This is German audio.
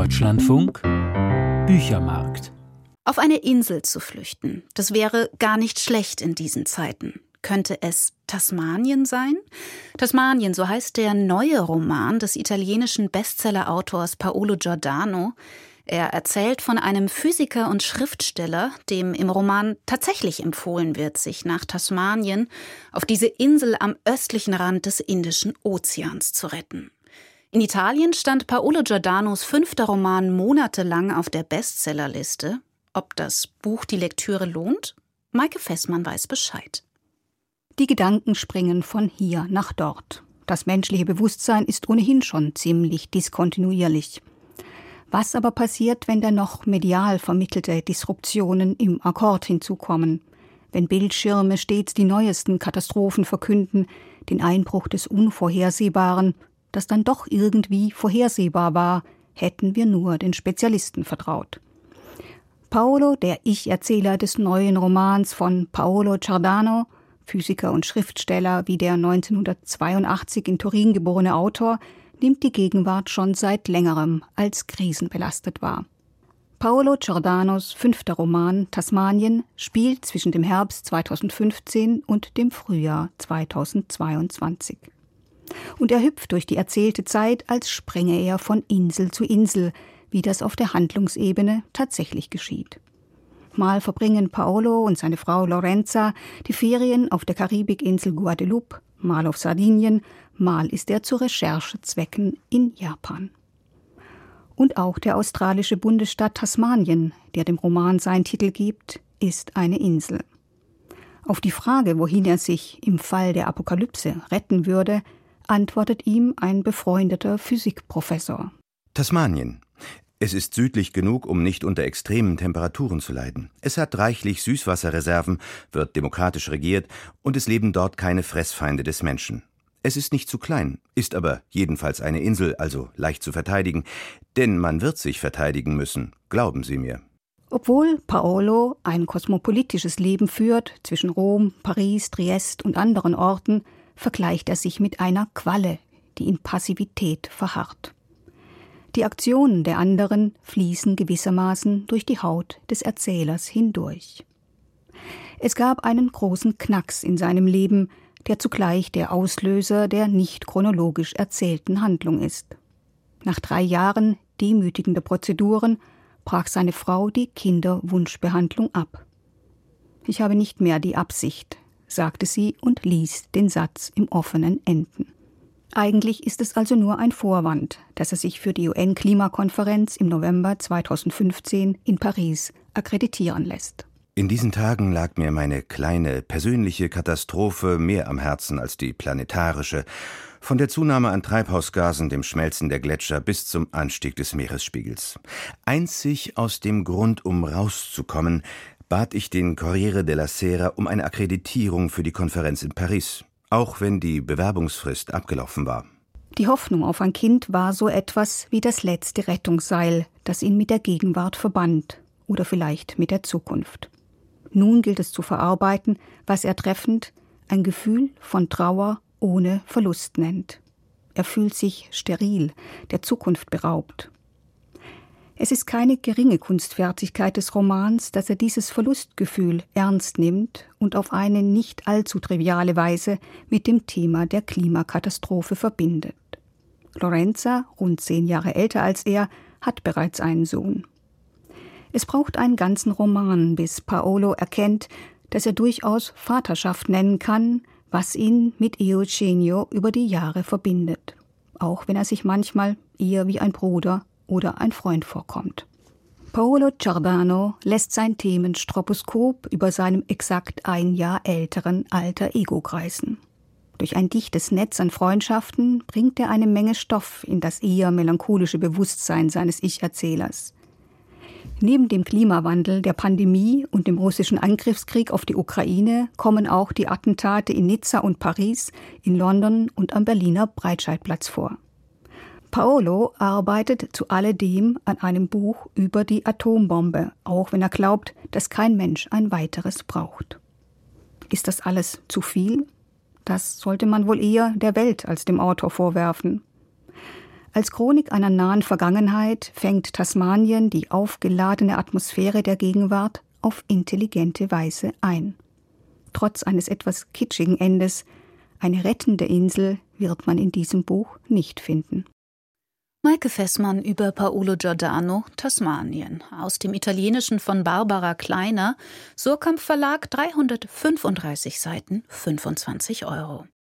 Deutschlandfunk Büchermarkt. Auf eine Insel zu flüchten, das wäre gar nicht schlecht in diesen Zeiten. Könnte es Tasmanien sein? Tasmanien, so heißt der neue Roman des italienischen Bestseller-Autors Paolo Giordano. Er erzählt von einem Physiker und Schriftsteller, dem im Roman tatsächlich empfohlen wird, sich nach Tasmanien, auf diese Insel am östlichen Rand des Indischen Ozeans zu retten. In Italien stand Paolo Giordanos 5. Roman monatelang auf der Bestsellerliste. Ob das Buch die Lektüre lohnt? Maike Fessmann weiß Bescheid. Die Gedanken springen von hier nach dort. Das menschliche Bewusstsein ist ohnehin schon ziemlich diskontinuierlich. Was aber passiert, wenn dann noch medial vermittelte Disruptionen im Akkord hinzukommen? Wenn Bildschirme stets die neuesten Katastrophen verkünden, den Einbruch des Unvorhersehbaren, das dann doch irgendwie vorhersehbar war, hätten wir nur den Spezialisten vertraut. Paolo, der Ich-Erzähler des neuen Romans von Paolo Giordano, Physiker und Schriftsteller wie der 1982 in Turin geborene Autor, nimmt die Gegenwart schon seit längerem als krisenbelastet wahr. Paolo Giordanos 5. Roman Tasmanien spielt zwischen dem Herbst 2015 und dem Frühjahr 2022. Und er hüpft durch die erzählte Zeit, als springe er von Insel zu Insel, wie das auf der Handlungsebene tatsächlich geschieht. Mal verbringen Paolo und seine Frau Lorenza die Ferien auf der Karibikinsel Guadeloupe, mal auf Sardinien, mal ist er zu Recherchezwecken in Japan. Und auch der australische Bundesstaat Tasmanien, der dem Roman seinen Titel gibt, ist eine Insel. Auf die Frage, wohin er sich im Fall der Apokalypse retten würde, antwortet ihm ein befreundeter Physikprofessor. Tasmanien. Es ist südlich genug, um nicht unter extremen Temperaturen zu leiden. Es hat reichlich Süßwasserreserven, wird demokratisch regiert und es leben dort keine Fressfeinde des Menschen. Es ist nicht zu klein, ist aber jedenfalls eine Insel, also leicht zu verteidigen. Denn man wird sich verteidigen müssen, glauben Sie mir. Obwohl Paolo ein kosmopolitisches Leben führt, zwischen Rom, Paris, Triest und anderen Orten, vergleicht er sich mit einer Qualle, die in Passivität verharrt. Die Aktionen der anderen fließen gewissermaßen durch die Haut des Erzählers hindurch. Es gab einen großen Knacks in seinem Leben, der zugleich der Auslöser der nicht chronologisch erzählten Handlung ist. Nach 3 Jahren demütigender Prozeduren brach seine Frau die Kinderwunschbehandlung ab. »Ich habe nicht mehr die Absicht«, sagte sie und ließ den Satz im Offenen enden. Eigentlich ist es also nur ein Vorwand, dass er sich für die UN-Klimakonferenz im November 2015 in Paris akkreditieren lässt. In diesen Tagen lag mir meine kleine, persönliche Katastrophe mehr am Herzen als die planetarische. Von der Zunahme an Treibhausgasen, dem Schmelzen der Gletscher bis zum Anstieg des Meeresspiegels. Einzig aus dem Grund, um rauszukommen, bat ich den Corriere della Sera um eine Akkreditierung für die Konferenz in Paris, auch wenn die Bewerbungsfrist abgelaufen war. Die Hoffnung auf ein Kind war so etwas wie das letzte Rettungsseil, das ihn mit der Gegenwart verband oder vielleicht mit der Zukunft. Nun gilt es zu verarbeiten, was er treffend ein Gefühl von Trauer ohne Verlust nennt. Er fühlt sich steril, der Zukunft beraubt. Es ist keine geringe Kunstfertigkeit des Romans, dass er dieses Verlustgefühl ernst nimmt und auf eine nicht allzu triviale Weise mit dem Thema der Klimakatastrophe verbindet. Lorenza, rund 10 Jahre älter als er, hat bereits einen Sohn. Es braucht einen ganzen Roman, bis Paolo erkennt, dass er durchaus Vaterschaft nennen kann, was ihn mit Eugenio über die Jahre verbindet, auch wenn er sich manchmal eher wie ein Bruder oder ein Freund vorkommt. Paolo Giordano lässt sein Themenstroboskop über seinem exakt 1 Jahr älteren Alter Ego kreisen. Durch ein dichtes Netz an Freundschaften bringt er eine Menge Stoff in das eher melancholische Bewusstsein seines Ich-Erzählers. Neben dem Klimawandel, der Pandemie und dem russischen Angriffskrieg auf die Ukraine kommen auch die Attentate in Nizza und Paris, in London und am Berliner Breitscheidplatz vor. Paolo arbeitet zu alledem an einem Buch über die Atombombe, auch wenn er glaubt, dass kein Mensch ein weiteres braucht. Ist das alles zu viel? Das sollte man wohl eher der Welt als dem Autor vorwerfen. Als Chronik einer nahen Vergangenheit fängt Tasmanien die aufgeladene Atmosphäre der Gegenwart auf intelligente Weise ein. Trotz eines etwas kitschigen Endes, eine rettende Insel wird man in diesem Buch nicht finden. Maike Fessmann über Paolo Giordano, Tasmanien, aus dem Italienischen von Barbara Kleiner, Suhrkamp Verlag, 335 Seiten, 25 €.